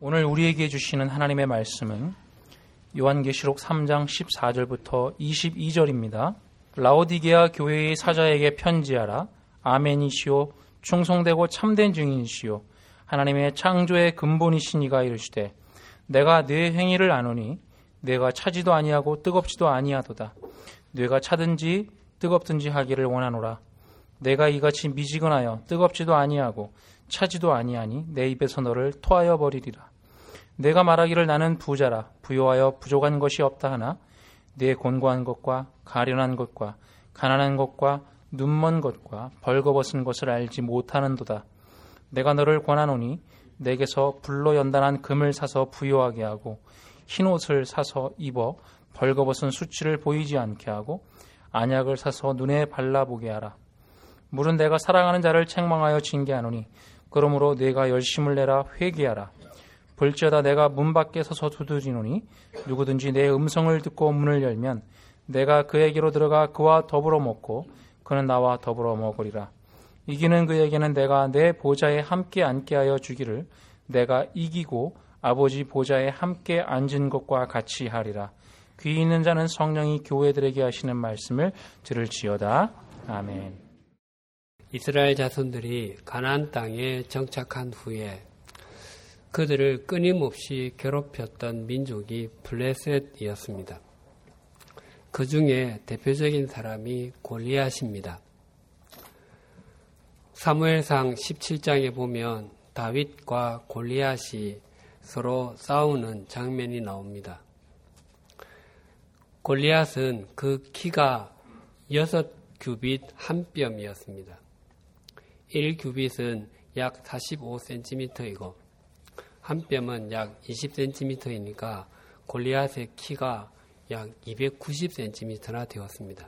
오늘 우리에게 주시는 하나님의 말씀은 요한계시록 3장 14절부터 22절입니다. 라오디게아 교회의 사자에게 편지하라. 아멘이시오. 충성되고 참된 증인이시오. 하나님의 창조의 근본이시니가 이르시되 내가 네 행위를 아노니 내가 차지도 아니하고 뜨겁지도 아니하도다. 뇌가 차든지 뜨겁든지 하기를 원하노라. 내가 이같이 미지근하여 뜨겁지도 아니하고 차지도 아니하니 내 입에서 너를 토하여 버리리라. 내가 말하기를 나는 부자라 부요하여 부족한 것이 없다 하나 내 곤고한 것과 가련한 것과 가난한 것과 눈먼 것과 벌거벗은 것을 알지 못하는도다. 내가 너를 권하노니 내게서 불로 연단한 금을 사서 부요하게 하고 흰 옷을 사서 입어 벌거벗은 수치를 보이지 않게 하고 안약을 사서 눈에 발라보게 하라. 물은 내가 사랑하는 자를 책망하여 징계하노니 그러므로 내가 열심을 내라 회개하라. 볼지어다 내가 문 밖에 서서 두드리노니 누구든지 내 음성을 듣고 문을 열면 내가 그에게로 들어가 그와 더불어 먹고 그는 나와 더불어 먹으리라. 이기는 그에게는 내가 내 보좌에 함께 앉게 하여 주기를 내가 이기고 아버지 보좌에 함께 앉은 것과 같이 하리라. 귀 있는 자는 성령이 교회들에게 하시는 말씀을 들을지어다. 아멘. 이스라엘 자손들이 가나안 땅에 정착한 후에 그들을 끊임없이 괴롭혔던 민족이 블레셋이었습니다. 그 중에 대표적인 사람이 골리앗입니다. 사무엘상 17장에 보면 다윗과 골리앗이 서로 싸우는 장면이 나옵니다. 골리앗은 그 키가 6규빗 한 뼘이었습니다. 1규빗은 약 45cm이고 한 뼘은 약 20cm이니까 골리앗의 키가 약 290cm나 되었습니다.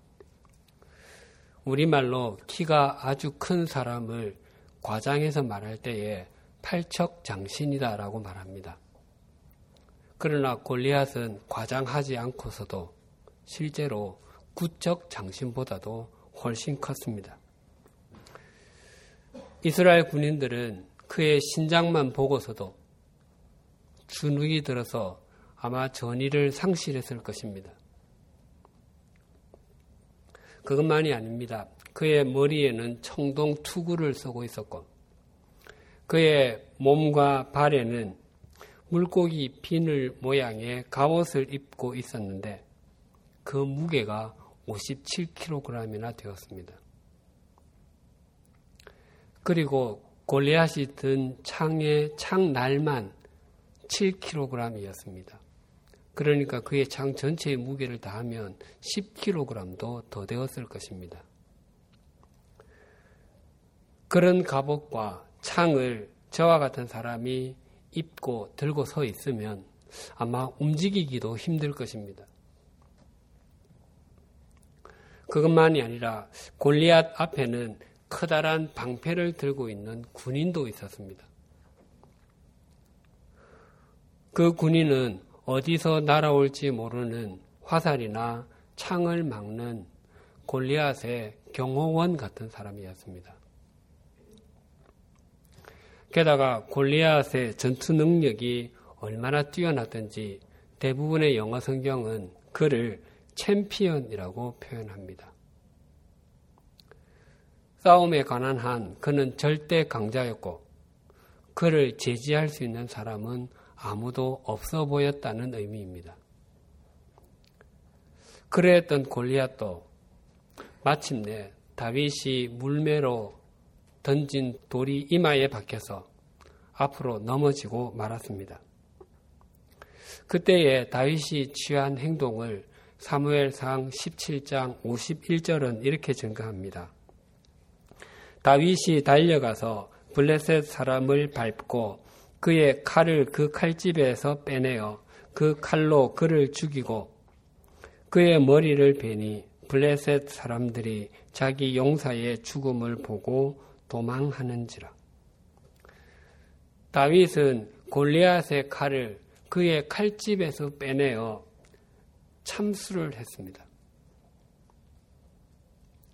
우리말로 키가 아주 큰 사람을 과장해서 말할 때에 팔척장신이다라고 말합니다. 그러나 골리앗은 과장하지 않고서도 실제로 구척장신보다도 훨씬 컸습니다. 이스라엘 군인들은 그의 신장만 보고서도 주눅이 들어서 아마 전의를 상실했을 것입니다. 그것만이 아닙니다. 그의 머리에는 청동 투구를 쓰고 있었고 그의 몸과 발에는 물고기 비늘 모양의 갑옷을 입고 있었는데 그 무게가 57kg이나 되었습니다. 그리고 골리앗이 든 창의 창날만 7kg이었습니다. 그러니까 그의 창 전체의 무게를 다하면 10kg도 더 되었을 것입니다. 그런 갑옷과 창을 저와 같은 사람이 입고 들고 서 있으면 아마 움직이기도 힘들 것입니다. 그것만이 아니라 골리앗 앞에는 커다란 방패를 들고 있는 군인도 있었습니다. 그 군인은 어디서 날아올지 모르는 화살이나 창을 막는 골리앗의 경호원 같은 사람이었습니다. 게다가 골리앗의 전투 능력이 얼마나 뛰어났던지 대부분의 영어 성경은 그를 챔피언이라고 표현합니다. 싸움에 관한 한 그는 절대 강자였고 그를 제지할 수 있는 사람은 아무도 없어 보였다는 의미입니다. 그랬던 골리앗도 마침내 다윗이 물매로 던진 돌이 이마에 박혀서 앞으로 넘어지고 말았습니다. 그때에 다윗이 취한 행동을 사무엘상 17장 51절은 이렇게 증거합니다. 다윗이 달려가서 블레셋 사람을 밟고 그의 칼을 그 칼집에서 빼내어 그 칼로 그를 죽이고 그의 머리를 베니 블레셋 사람들이 자기 용사의 죽음을 보고 도망하는지라. 다윗은 골리앗의 칼을 그의 칼집에서 빼내어 참수를 했습니다.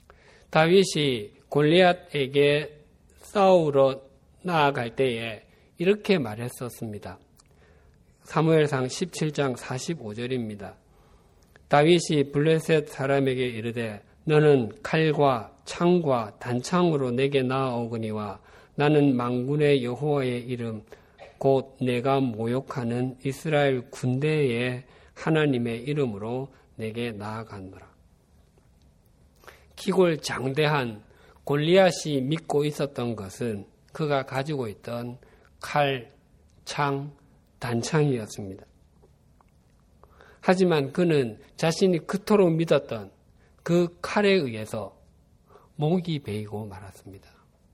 다윗이 골리앗에게 싸우러 나아갈 때에 이렇게 말했었습니다. 사무엘상 17장 45절입니다. 다윗이 블레셋 사람에게 이르되 너는 칼과 창과 단창으로 내게 나아오거니와 나는 만군의 여호와의 이름 곧 내가 모욕하는 이스라엘 군대의 하나님의 이름으로 내게 나아가노라. 기골장대한 골리앗이 믿고 있었던 것은 그가 가지고 있던 칼, 창, 단창이었습니다. 하지만 그는 자신이 그토록 믿었던 그 칼에 의해서 목이 베이고 말았습니다.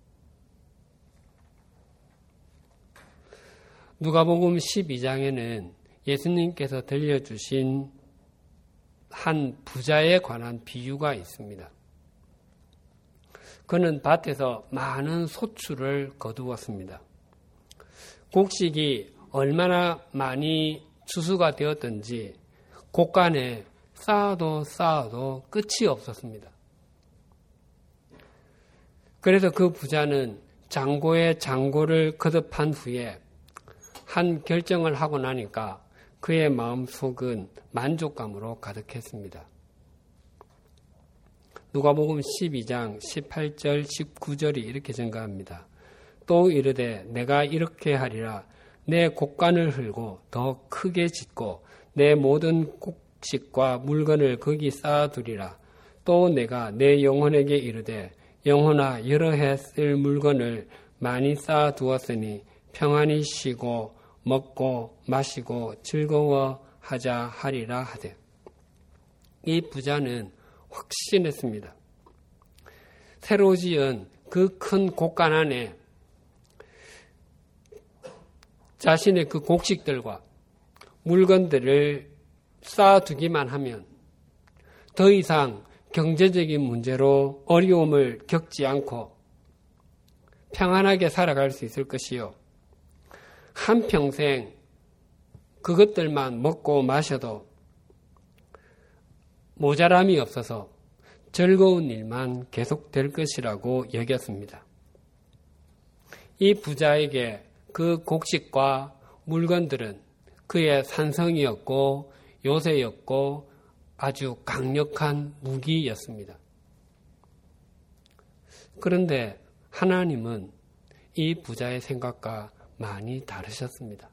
누가복음 12장에는 예수님께서 들려주신 한 부자에 관한 비유가 있습니다. 그는 밭에서 많은 소출을 거두었습니다. 곡식이 얼마나 많이 추수가 되었든지 곡간에 쌓아도 끝이 없었습니다. 그래서 그 부자는 장고에 장고를 거듭한 후에 한 결정을 하고 나니까 그의 마음속은 만족감으로 가득했습니다. 누가복음 12장 18절 19절이 이렇게 증가합니다. 또 이르되 내가 이렇게 하리라. 내 곡간을 헐고 더 크게 짓고 내 모든 곡식과 물건을 거기 쌓아두리라. 또 내가 내 영혼에게 이르되 영혼아 여러 해 쓸 물건을 많이 쌓아두었으니 평안히 쉬고 먹고 마시고 즐거워하자 하리라 하되. 이 부자는 확신했습니다. 새로 지은 그 큰 곡간 안에 자신의 그 곡식들과 물건들을 쌓아두기만 하면 더 이상 경제적인 문제로 어려움을 겪지 않고 평안하게 살아갈 수 있을 것이요. 한평생 그것들만 먹고 마셔도 모자람이 없어서 즐거운 일만 계속될 것이라고 여겼습니다. 이 부자에게 그 곡식과 물건들은 그의 산성이었고 요새였고 아주 강력한 무기였습니다. 그런데 하나님은 이 부자의 생각과 많이 다르셨습니다.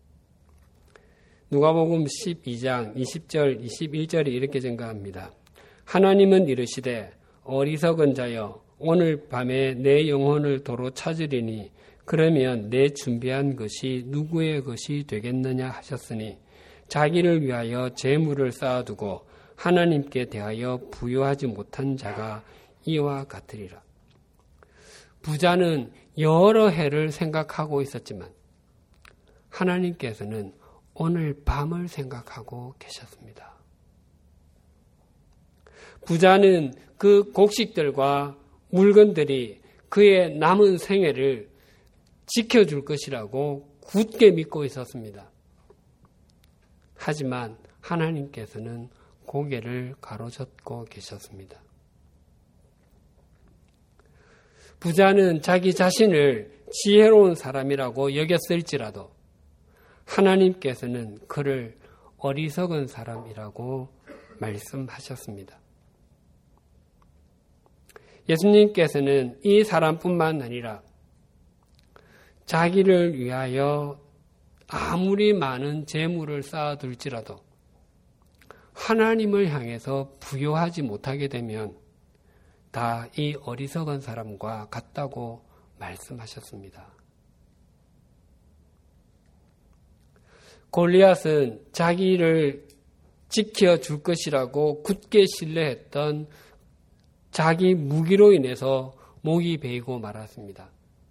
누가복음 12장 20절 21절이 이렇게 증가합니다. 하나님은 이르시되 어리석은 자여 오늘 밤에 내 영혼을 도로 찾으리니 그러면 내 준비한 것이 누구의 것이 되겠느냐 하셨으니 자기를 위하여 재물을 쌓아두고 하나님께 대하여 부요하지 못한 자가 이와 같으리라. 부자는 여러 해를 생각하고 있었지만 하나님께서는 오늘 밤을 생각하고 계셨습니다. 부자는 그 곡식들과 물건들이 그의 남은 생애를 지켜줄 것이라고 굳게 믿고 있었습니다. 하지만 하나님께서는 고개를 가로젓고 계셨습니다. 부자는 자기 자신을 지혜로운 사람이라고 여겼을지라도 하나님께서는 그를 어리석은 사람이라고 말씀하셨습니다. 예수님께서는 이 사람뿐만 아니라 자기를 위하여 아무리 많은 재물을 쌓아둘지라도 하나님을 향해서 부요하지 못하게 되면 다 이 어리석은 사람과 같다고 말씀하셨습니다. 골리앗은 자기를 지켜줄 것이라고 굳게 신뢰했던 자기 무기로 인해서 목이 베이고 말았습니다.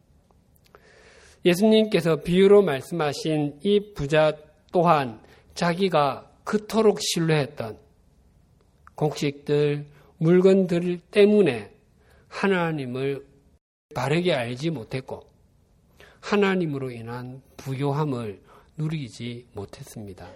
예수님께서 비유로 말씀하신 이 부자 또한 자기가 그토록 신뢰했던 곡식들, 물건들 때문에 하나님을 바르게 알지 못했고 하나님으로 인한 부요함을 누리지 못했습니다.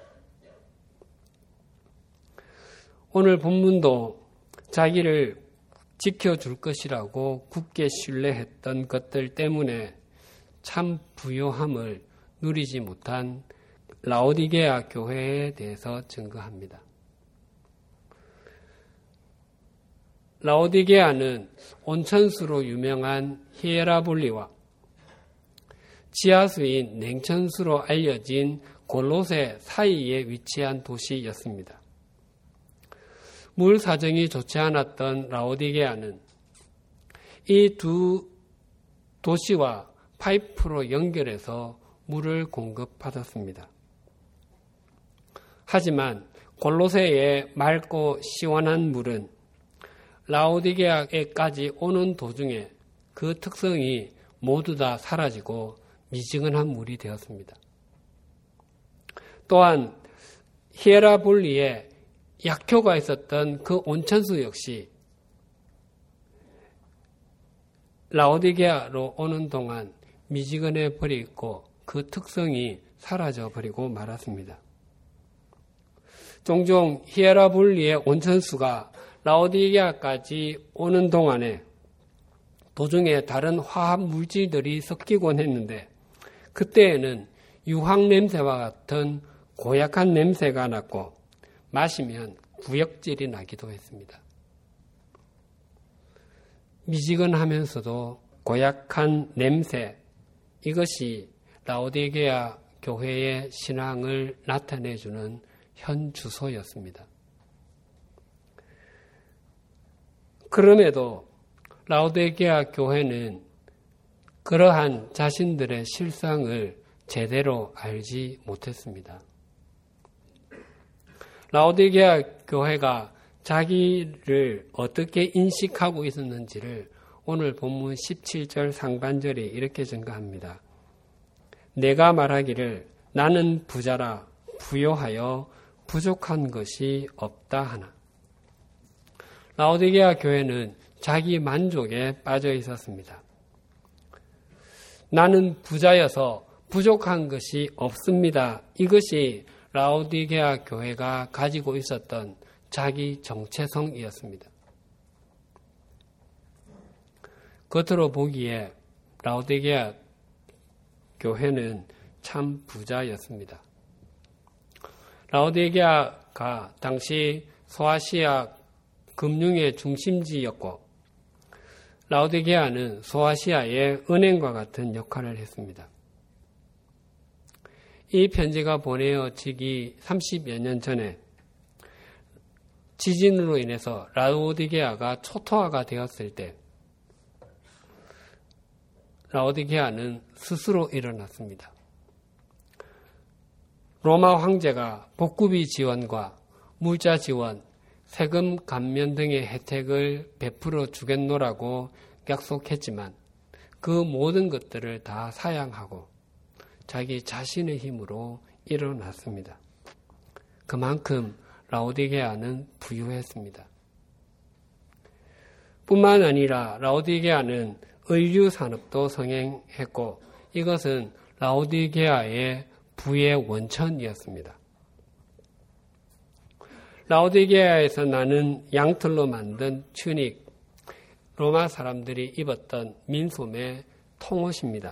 오늘 본문도 자기를 지켜줄 것이라고 굳게 신뢰했던 것들 때문에 참 부요함을 누리지 못한 라오디게아 교회에 대해서 증거합니다. 라오디게아는 온천수로 유명한 히에라볼리와 지하수인 냉천수로 알려진 골로새 사이에 위치한 도시였습니다. 물 사정이 좋지 않았던 라오디게아는 이 두 도시와 파이프로 연결해서 물을 공급받았습니다. 하지만 골로새의 맑고 시원한 물은 라오디게아에까지 오는 도중에 그 특성이 모두 다 사라지고 미지근한 물이 되었습니다. 또한 히에라볼리에 약효가 있었던 그 온천수 역시 라오디게아로 오는 동안 미지근해 버리고 그 특성이 사라져 버리고 말았습니다. 종종 히에라볼리의 온천수가 라오디게아까지 오는 동안에 도중에 다른 화합 물질들이 섞이곤 했는데 그때에는 유황 냄새와 같은 고약한 냄새가 났고 마시면 구역질이 나기도 했습니다. 미지근하면서도 고약한 냄새, 이것이 라오디게아 교회의 신앙을 나타내주는 현 주소였습니다. 그럼에도 라오디게아 교회는 그러한 자신들의 실상을 제대로 알지 못했습니다. 라오디게아 교회가 자기를 어떻게 인식하고 있었는지를 오늘 본문 17절 상반절이 이렇게 증가합니다. 내가 말하기를 나는 부자라 부요하여 부족한 것이 없다 하나. 라오디게아 교회는 자기 만족에 빠져 있었습니다. 나는 부자여서 부족한 것이 없습니다. 이것이 라오디게아 교회가 가지고 있었던 자기 정체성이었습니다. 겉으로 보기에 라오디게아 교회는 참 부자였습니다. 라오디게아가 당시 소아시아 금융의 중심지였고 라오디게아는 소아시아의 은행과 같은 역할을 했습니다. 이 편지가 보내어지기 30여 년 전에 지진으로 인해서 라오디게아가 초토화가 되었을 때 라오디게아는 스스로 일어났습니다. 로마 황제가 복구비 지원과 물자 지원, 세금 감면 등의 혜택을 베풀어 주겠노라고 약속했지만 그 모든 것들을 다 사양하고 자기 자신의 힘으로 일어났습니다. 그만큼 라오디게아는 부유했습니다. 뿐만 아니라 라오디게아는 의류 산업도 성행했고 이것은 라오디게아의 부의 원천이었습니다. 라오디게아에서 나는 양털로 만든 튜닉, 로마 사람들이 입었던 민소매 통옷입니다.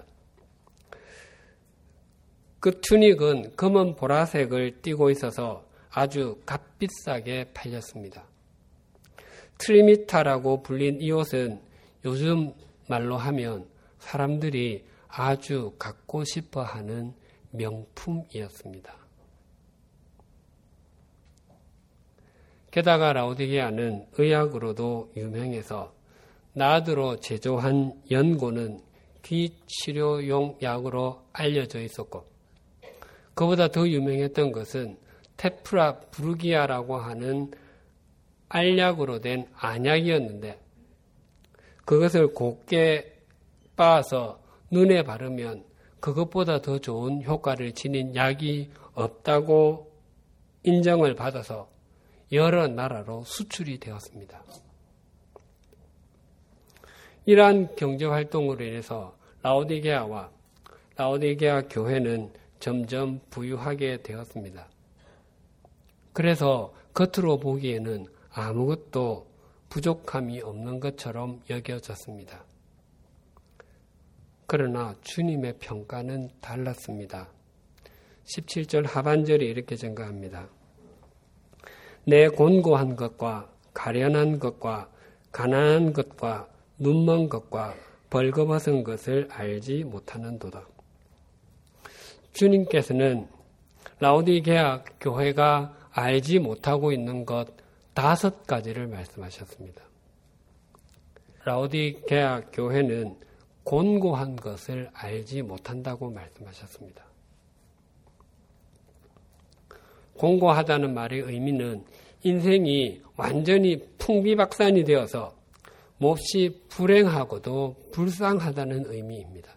그 튜닉은 검은 보라색을 띠고 있어서 아주 값비싸게 팔렸습니다. 트리미타라고 불린 이 옷은 요즘 말로 하면 사람들이 아주 갖고 싶어 하는 명품이었습니다. 게다가 라오디게아는 의학으로도 유명해서 나드로 제조한 연고는 귀 치료용 약으로 알려져 있었고 그보다 더 유명했던 것은 테프라 부르기아라고 하는 알약으로 된 안약이었는데 그것을 곱게 빻아서 눈에 바르면 그것보다 더 좋은 효과를 지닌 약이 없다고 인정을 받아서 여러 나라로 수출이 되었습니다. 이러한 경제활동으로 인해서 라오디게아와 라오디게아 교회는 점점 부유하게 되었습니다. 그래서 겉으로 보기에는 아무것도 부족함이 없는 것처럼 여겨졌습니다. 그러나 주님의 평가는 달랐습니다. 17절 하반절이 이렇게 증가합니다. 내 곤고한 것과 가련한 것과 가난한 것과 눈먼 것과 벌거벗은 것을 알지 못하는도다. 주님께서는 라오디게아 교회가 알지 못하고 있는 것 5가지를 말씀하셨습니다. 라오디게아 교회는 곤고한 것을 알지 못한다고 말씀하셨습니다. 곤고하다는 말의 의미는 인생이 완전히 풍비박산이 되어서 몹시 불행하고도 불쌍하다는 의미입니다.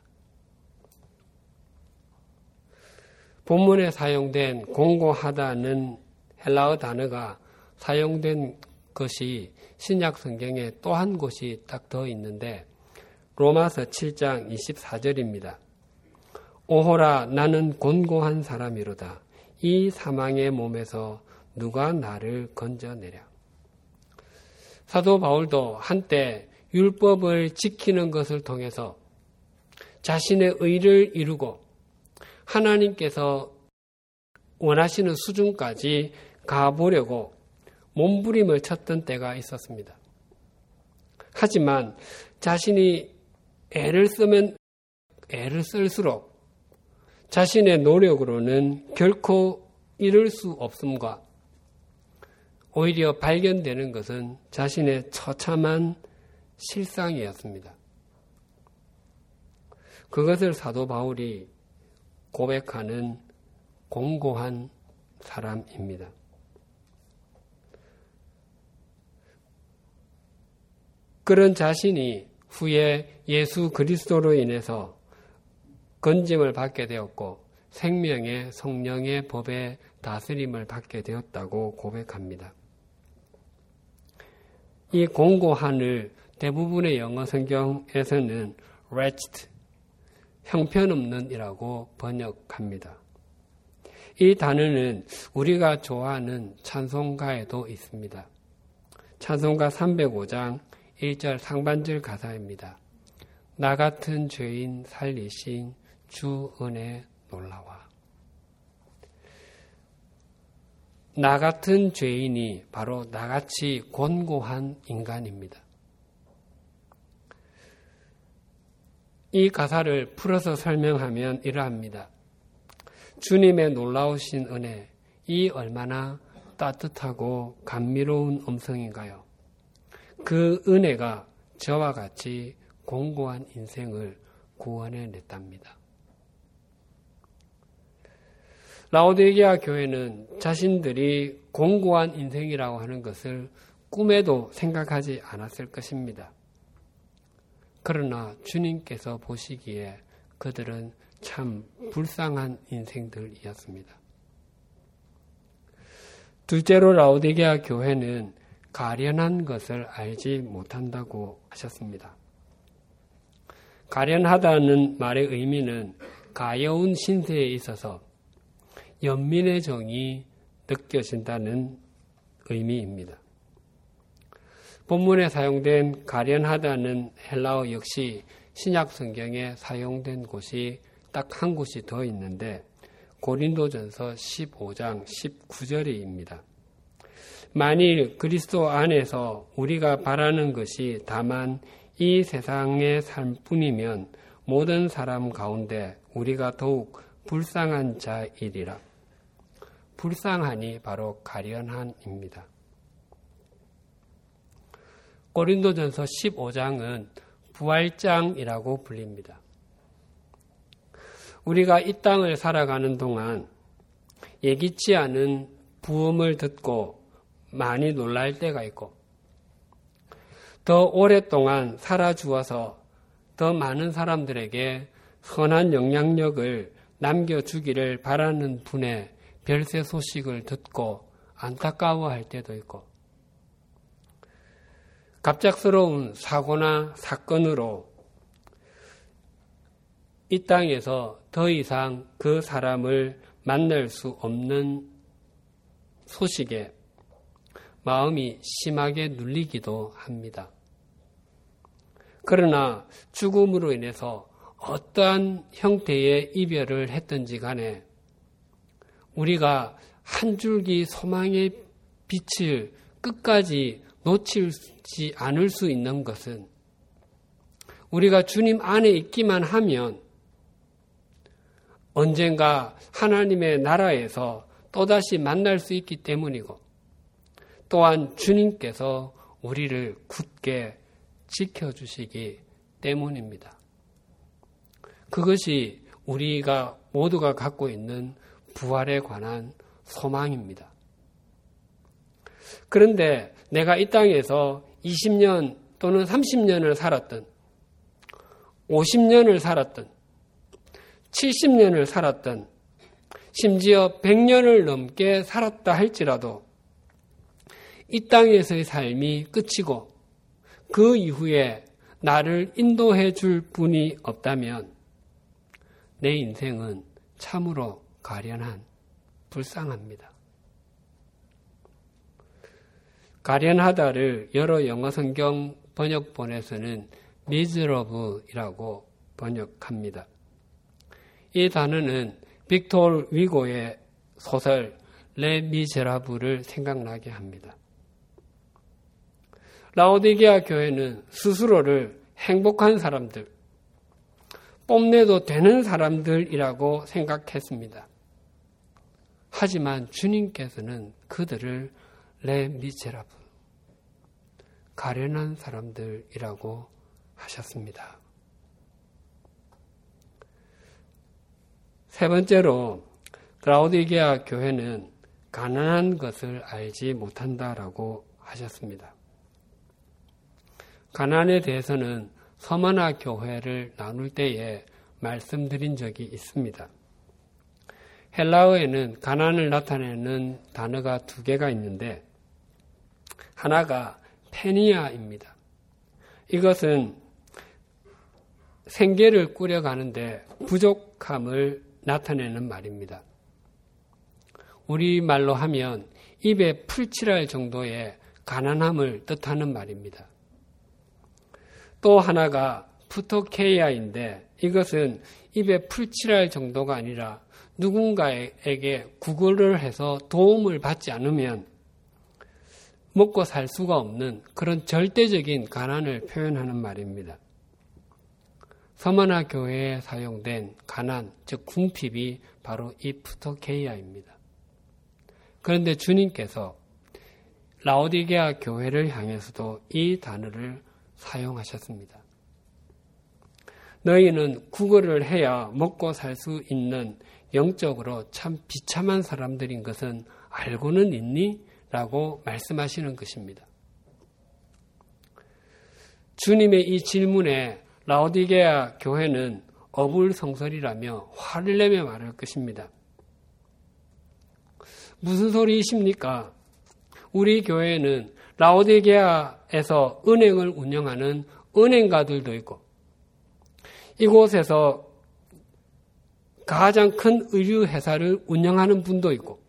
본문에 사용된 곤고하다는 헬라어 단어가 사용된 것이 신약 성경에 또 한 곳이 딱 더 있는데 로마서 7장 24절입니다. 오호라 나는 곤고한 사람이로다. 이 사망의 몸에서 누가 나를 건져내랴. 사도 바울도 한때 율법을 지키는 것을 통해서 자신의 의를 이루고 하나님께서 원하시는 수준까지 가보려고 몸부림을 쳤던 때가 있었습니다. 하지만 자신이 애를 쓰면 애를 쓸수록 자신의 노력으로는 결코 이룰 수 없음과 오히려 발견되는 것은 자신의 처참한 실상이었습니다. 그것을 사도 바울이 고백하는 곤고한 사람입니다. 그런 자신이 후에 예수 그리스도로 인해서 건짐을 받게 되었고 생명의 성령의 법의 다스림을 받게 되었다고 고백합니다. 이 곤고한을 대부분의 영어 성경에서는 wretched, 형편없는이라고 번역합니다. 이 단어는 우리가 좋아하는 찬송가에도 있습니다. 찬송가 305장 1절 상반절 가사입니다. 나 같은 죄인 살리신 주 은혜 놀라와. 나 같은 죄인이 바로 나같이 곤고한 인간입니다. 이 가사를 풀어서 설명하면 이러합니다. 주님의 놀라우신 은혜, 이 얼마나 따뜻하고 감미로운 음성인가요? 그 은혜가 저와 같이 곤고한 인생을 구원해냈답니다. 라오디게아 교회는 자신들이 곤고한 인생이라고 하는 것을 꿈에도 생각하지 않았을 것입니다. 그러나 주님께서 보시기에 그들은 참 불쌍한 인생들이었습니다. 둘째로 라오디게아 교회는 가련한 것을 알지 못한다고 하셨습니다. 가련하다는 말의 의미는 가여운 신세에 있어서 연민의 정이 느껴진다는 의미입니다. 본문에 사용된 가련하다는 헬라어 역시 신약 성경에 사용된 곳이 딱 한 곳이 더 있는데 고린도전서 15장 19절입니다. 만일 그리스도 안에서 우리가 바라는 것이 다만 이 세상의 삶뿐이면 모든 사람 가운데 우리가 더욱 불쌍한 자이리라. 불쌍하니 바로 가련한입니다. 고린도전서 15장은 부활장이라고 불립니다. 우리가 이 땅을 살아가는 동안 예기치 않은 부음을 듣고 많이 놀랄 때가 있고 더 오랫동안 살아주어서 더 많은 사람들에게 선한 영향력을 남겨주기를 바라는 분의 별세 소식을 듣고 안타까워할 때도 있고 갑작스러운 사고나 사건으로 이 땅에서 더 이상 그 사람을 만날 수 없는 소식에 마음이 심하게 눌리기도 합니다. 그러나 죽음으로 인해서 어떠한 형태의 이별을 했든지 간에 우리가 한 줄기 소망의 빛을 끝까지 놓치지 않을 수 있는 것은 우리가 주님 안에 있기만 하면 언젠가 하나님의 나라에서 또다시 만날 수 있기 때문이고, 또한 주님께서 우리를 굳게 지켜주시기 때문입니다. 그것이 우리가 모두가 갖고 있는 부활에 관한 소망입니다. 그런데 내가 이 땅에서 20년 또는 30년을 살았던, 50년을 살았던, 70년을 살았던, 심지어 100년을 넘게 살았다 할지라도 이 땅에서의 삶이 끝이고 그 이후에 나를 인도해 줄 분이 없다면 내 인생은 참으로 가련한, 불쌍합니다. 가련하다를 여러 영어 성경 번역본에서는 miserable이라고 번역합니다. 이 단어는 빅토르 위고의 소설 레 미제라블을 생각나게 합니다. 라오디게아 교회는 스스로를 행복한 사람들, 뽐내도 되는 사람들이라고 생각했습니다. 하지만 주님께서는 그들을 레 미제라블, 가련한 사람들이라고 하셨습니다. 세 번째로, 라오디게아 교회는 가난한 것을 알지 못한다라고 하셨습니다. 가난에 대해서는 서머나 교회를 나눌 때에 말씀드린 적이 있습니다. 헬라어에는 가난을 나타내는 단어가 두 개가 있는데, 하나가 페니아입니다. 이것은 생계를 꾸려가는데 부족함을 나타내는 말입니다. 우리말로 하면 입에 풀칠할 정도의 가난함을 뜻하는 말입니다. 또 하나가 푸토케이아인데, 이것은 입에 풀칠할 정도가 아니라 누군가에게 구걸을 해서 도움을 받지 않으면 먹고 살 수가 없는 그런 절대적인 가난을 표현하는 말입니다. 서머나 교회에 사용된 가난, 즉 궁핍이 바로 이 푸토케이아입니다. 그런데 주님께서 라오디게아 교회를 향해서도 이 단어를 사용하셨습니다. 너희는 구걸을 해야 먹고 살 수 있는 영적으로 참 비참한 사람들인 것은 알고는 있니? 라고 말씀하시는 것입니다. 주님의 이 질문에 라오디게아 교회는 어불성설이라며 화를 내며 말할 것입니다. 무슨 소리이십니까? 우리 교회는 라오디게아에서 은행을 운영하는 은행가들도 있고, 이곳에서 가장 큰 의류회사를 운영하는 분도 있고,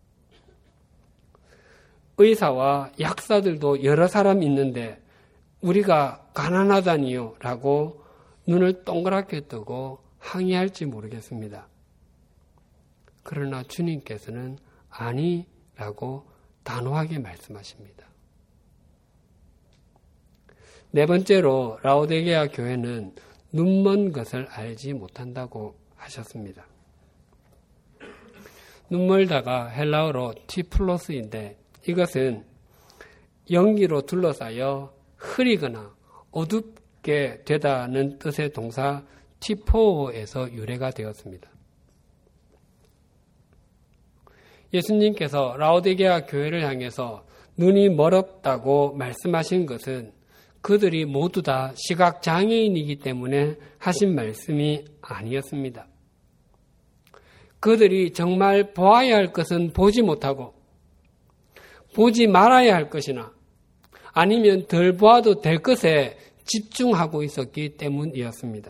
의사와 약사들도 여러 사람 있는데 우리가 가난하다니요 라고 눈을 동그랗게 뜨고 항의할지 모르겠습니다. 그러나 주님께서는 아니라고 단호하게 말씀하십니다. 네 번째로, 라오디게아 교회는 눈먼 것을 알지 못한다고 하셨습니다. 눈멀다가 헬라어로 티플로스인데, 이것은 연기로 둘러싸여 흐리거나 어둡게 되다는 뜻의 동사 티포에서 유래가 되었습니다. 예수님께서 라오디게아 교회를 향해서 눈이 멀었다고 말씀하신 것은 그들이 모두 다 시각장애인이기 때문에 하신 말씀이 아니었습니다. 그들이 정말 보아야 할 것은 보지 못하고 보지 말아야 할 것이나 아니면 덜 보아도 될 것에 집중하고 있었기 때문이었습니다.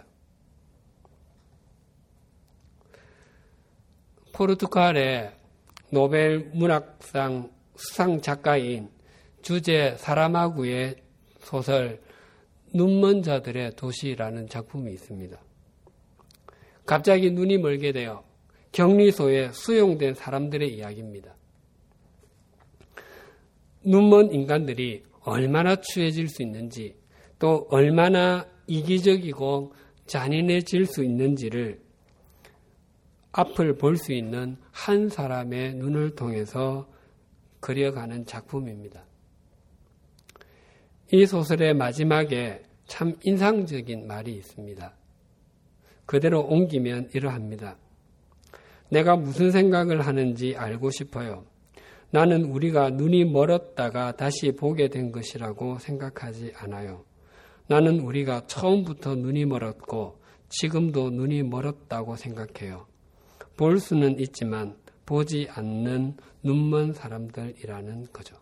포르투갈의 노벨 문학상 수상 작가인 주제 사라마구의 소설 눈먼 자들의 도시라는 작품이 있습니다. 갑자기 눈이 멀게 되어 격리소에 수용된 사람들의 이야기입니다. 눈먼 인간들이 얼마나 추해질 수 있는지, 또 얼마나 이기적이고 잔인해질 수 있는지를 앞을 볼 수 있는 한 사람의 눈을 통해서 그려가는 작품입니다. 이 소설의 마지막에 참 인상적인 말이 있습니다. 그대로 옮기면 이러합니다. 내가 무슨 생각을 하는지 알고 싶어요. 나는 우리가 눈이 멀었다가 다시 보게 된 것이라고 생각하지 않아요. 나는 우리가 처음부터 눈이 멀었고 지금도 눈이 멀었다고 생각해요. 볼 수는 있지만 보지 않는 눈먼 사람들이라는 거죠.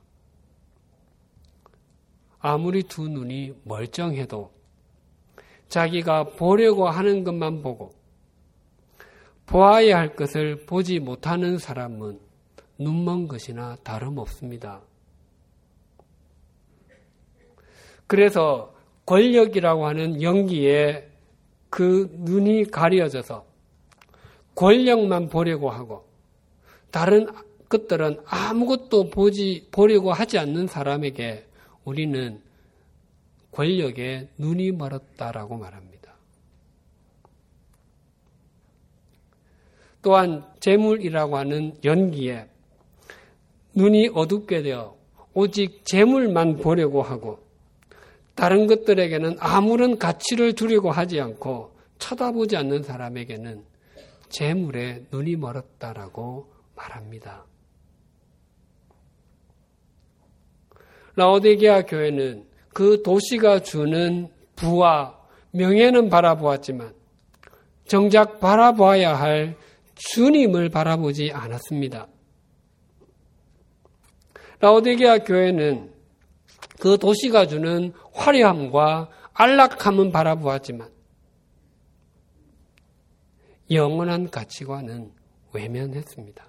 아무리 두 눈이 멀쩡해도 자기가 보려고 하는 것만 보고 보아야 할 것을 보지 못하는 사람은 눈먼 것이나 다름없습니다. 그래서 권력이라고 하는 연기에 그 눈이 가려져서 권력만 보려고 하고 다른 것들은 아무것도 보려고 하지 않는 사람에게 우리는 권력에 눈이 멀었다라고 말합니다. 또한 재물이라고 하는 연기에 눈이 어둡게 되어 오직 재물만 보려고 하고 다른 것들에게는 아무런 가치를 두려고 하지 않고 쳐다보지 않는 사람에게는 재물에 눈이 멀었다라고 말합니다. 라오디게아 교회는 그 도시가 주는 부와 명예는 바라보았지만 정작 바라보아야 할 주님을 바라보지 않았습니다. 라오디게아 교회는 그 도시가 주는 화려함과 안락함은 바라보았지만 영원한 가치관은 외면했습니다.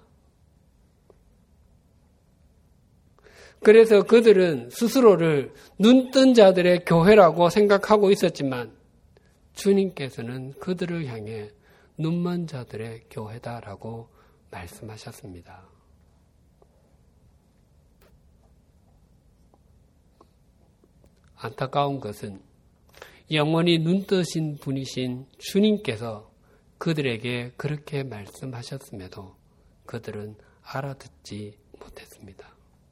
그래서 그들은 스스로를 눈뜬 자들의 교회라고 생각하고 있었지만 주님께서는 그들을 향해 눈먼 자들의 교회다라고 말씀하셨습니다. 안타까운 것은 영원히 눈뜨신 분이신 주님께서 그들에게 그렇게 말씀하셨음에도 그들은 알아듣지 못했습니다.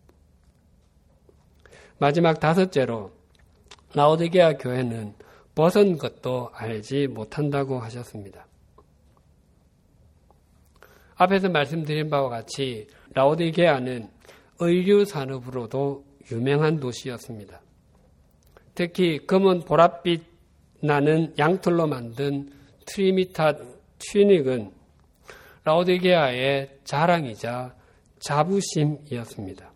마지막 다섯째로 라오디게아 교회는 벗은 것도 알지 못한다고 하셨습니다. 앞에서 말씀드린 바와 같이 라오디게아는 의류 산업으로도 유명한 도시였습니다. 특히 검은 보랏빛 나는 양털로 만든 트리미타 튜닉은 라오디게아의 자랑이자 자부심이었습니다.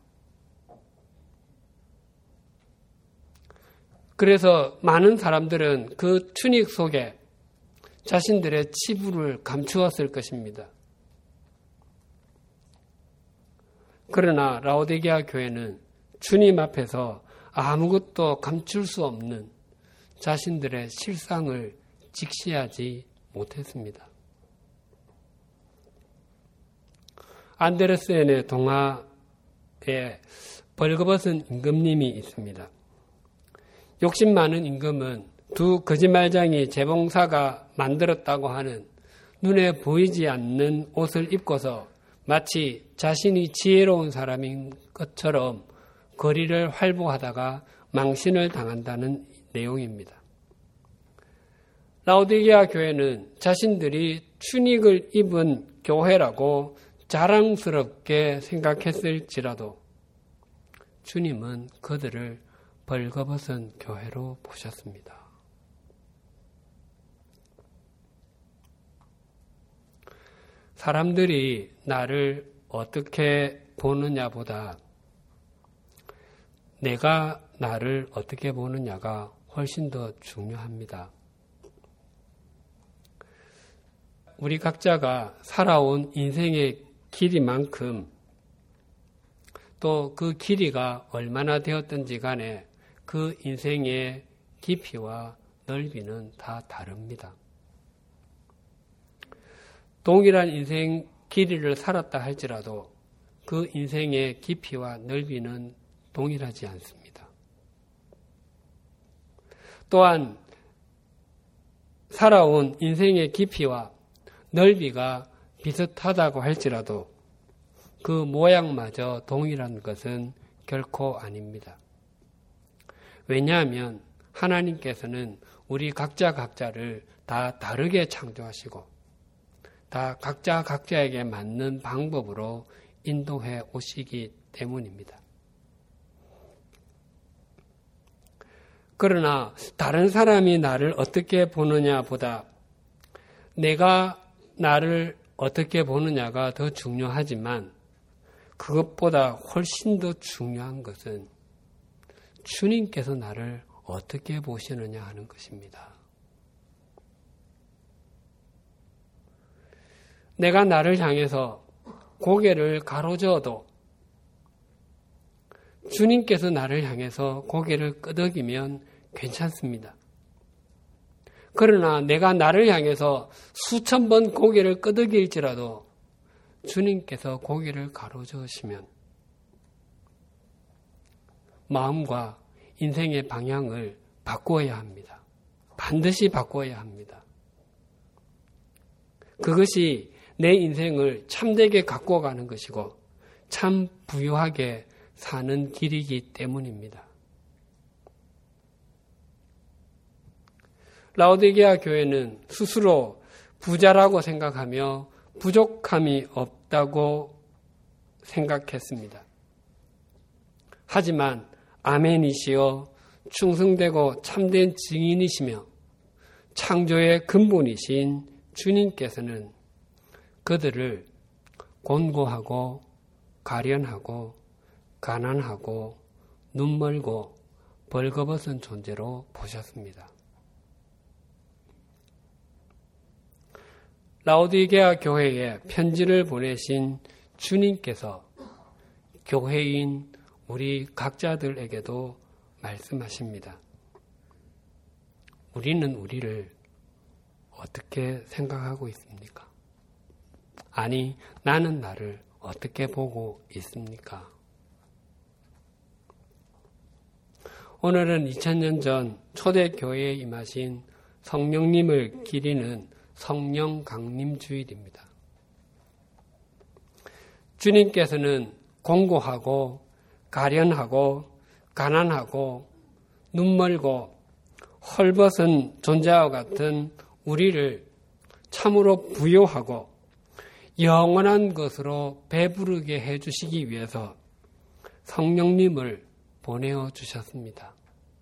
그래서 많은 사람들은 그 튜닉 속에 자신들의 치부를 감추었을 것입니다. 그러나 라오디게아 교회는 주님 앞에서 아무것도 감출 수 없는 자신들의 실상을 직시하지 못했습니다. 안데르센의 동화에 벌거벗은 임금님이 있습니다. 욕심 많은 임금은 두 거짓말쟁이 재봉사가 만들었다고 하는 눈에 보이지 않는 옷을 입고서 마치 자신이 지혜로운 사람인 것처럼 거리를 활보하다가 망신을 당한다는 내용입니다. 라오디게아 교회는 자신들이 튜닉을 입은 교회라고 자랑스럽게 생각했을지라도 주님은 그들을 벌거벗은 교회로 보셨습니다. 사람들이 나를 어떻게 보느냐보다 내가 나를 어떻게 보느냐가 훨씬 더 중요합니다. 우리 각자가 살아온 인생의 길이만큼 또 그 길이가 얼마나 되었든지 간에 그 인생의 깊이와 넓이는 다 다릅니다. 동일한 인생 길이를 살았다 할지라도 그 인생의 깊이와 넓이는 동일하지 않습니다. 또한 살아온 인생의 깊이와 넓이가 비슷하다고 할지라도 그 모양마저 동일한 것은 결코 아닙니다. 왜냐하면 하나님께서는 우리 각자를 다 다르게 창조하시고 다 각자에게 맞는 방법으로 인도해 오시기 때문입니다. 그러나 다른 사람이 나를 어떻게 보느냐 보다 내가 나를 어떻게 보느냐가 더 중요하지만 그것보다 훨씬 더 중요한 것은 주님께서 나를 어떻게 보시느냐 하는 것입니다. 내가 나를 향해서 고개를 가로저어도 주님께서 나를 향해서 고개를 끄덕이면 괜찮습니다. 그러나 내가 나를 향해서 수천 번 고개를 끄덕일지라도 주님께서 고개를 가로저으시면 마음과 인생의 방향을 바꾸어야 합니다. 반드시 바꾸어야 합니다. 그것이 내 인생을 참되게 갖고 가는 것이고 참 부유하게 사는 길이기 때문입니다. 라오디게아 교회는 스스로 부자라고 생각하며 부족함이 없다고 생각했습니다. 하지만 아멘이시여 충성되고 참된 증인이시며 창조의 근본이신 주님께서는 그들을 곤고하고 가련하고 가난하고 눈멀고 벌거벗은 존재로 보셨습니다. 라오디게아 교회에 편지를 보내신 주님께서 교회인 우리 각자들에게도 말씀하십니다. 우리는 우리를 어떻게 생각하고 있습니까? 아니, 나는 나를 어떻게 보고 있습니까? 오늘은 2000년 전 초대교회에 임하신 성령님을 기리는 성령 강림 주일입니다. 주님께서는 공고하고 가련하고 가난하고 눈멀고 헐벗은 존재와 같은 우리를 참으로 부요하고 영원한 것으로 배부르게 해주시기 위해서 성령님을 보내어 주셨습니다.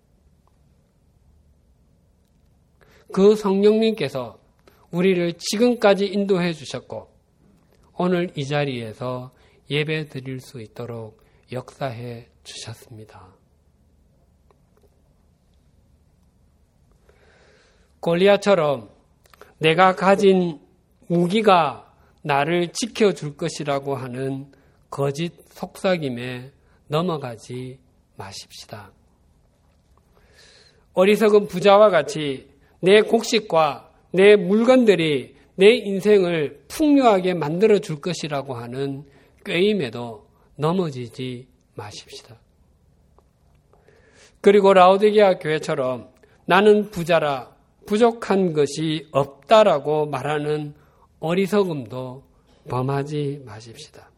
그 성령님께서 우리를 지금까지 인도해 주셨고 오늘 이 자리에서 예배 드릴 수 있도록 역사해 주셨습니다. 골리앗처럼 내가 가진 무기가 나를 지켜줄 것이라고 하는 거짓 속삭임에 넘어가지 마십시다. 어리석은 부자와 같이 내 곡식과 내 물건들이 내 인생을 풍요하게 만들어줄 것이라고 하는 꾀임에도 넘어지지 마십시다. 그리고 라오디게아 교회처럼 나는 부자라 부족한 것이 없다라고 말하는 어리석음도 범하지 마십시다.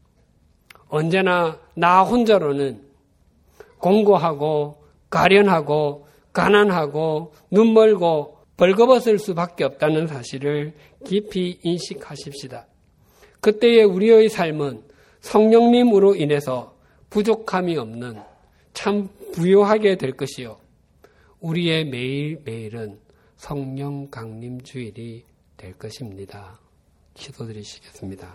언제나 나 혼자로는 공고하고 가련하고 가난하고 눈멀고 벌거벗을 수밖에 없다는 사실을 깊이 인식하십시다. 그때의 우리의 삶은 성령님으로 인해서 부족함이 없는 참 부요하게 될 것이요. 우리의 매일매일은 성령 강림 주일이 될 것입니다. 기도드리시겠습니다.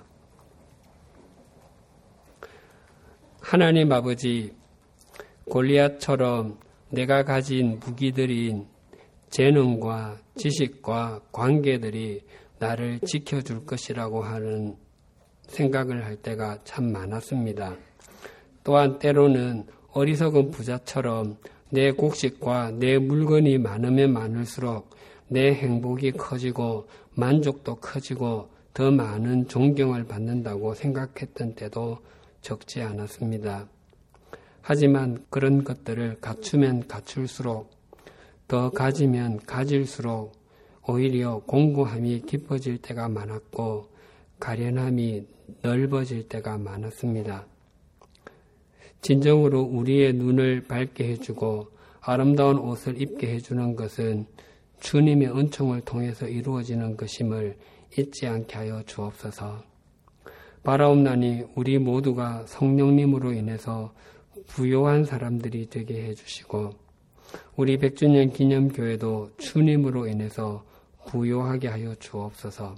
하나님 아버지, 골리앗처럼 내가 가진 무기들인 재능과 지식과 관계들이 나를 지켜줄 것이라고 하는 생각을 할 때가 참 많았습니다. 또한 때로는 어리석은 부자처럼 내 곡식과 내 물건이 많으면 많을수록 내 행복이 커지고 만족도 커지고 더 많은 존경을 받는다고 생각했던 때도 적지 않았습니다. 하지만 그런 것들을 갖추면 갖출수록, 더 가지면 가질수록 오히려 공고함이 깊어질 때가 많았고 가련함이 넓어질 때가 많았습니다. 진정으로 우리의 눈을 밝게 해주고 아름다운 옷을 입게 해주는 것은 주님의 은총을 통해서 이루어지는 것임을 잊지 않게 하여 주옵소서. 바라옵나니 우리 모두가 성령님으로 인해서 부요한 사람들이 되게 해주시고 우리 100주년 기념교회도 주님으로 인해서 부요하게 하여 주옵소서.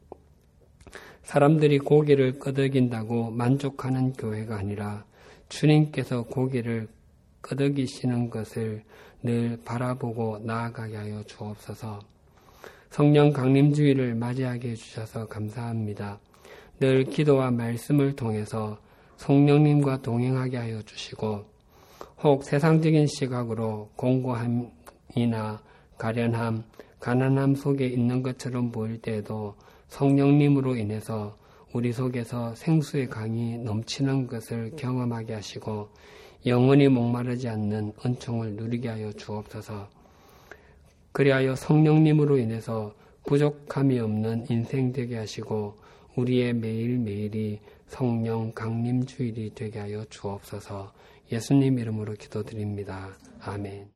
사람들이 고기를 끄덕인다고 만족하는 교회가 아니라 주님께서 고기를 끄덕이시는 것을 늘 바라보고 나아가게 하여 주옵소서. 성령 강림주의를 맞이하게 해주셔서 감사합니다. 늘 기도와 말씀을 통해서 성령님과 동행하게 하여 주시고 혹 세상적인 시각으로 공고함이나 가련함, 가난함 속에 있는 것처럼 보일 때에도 성령님으로 인해서 우리 속에서 생수의 강이 넘치는 것을 경험하게 하시고 영원히 목마르지 않는 은총을 누리게 하여 주옵소서. 그리하여 성령님으로 인해서 부족함이 없는 인생 되게 하시고 우리의 매일매일이 성령 강림주일이 되게 하여 주옵소서. 예수님 이름으로 기도드립니다. 아멘.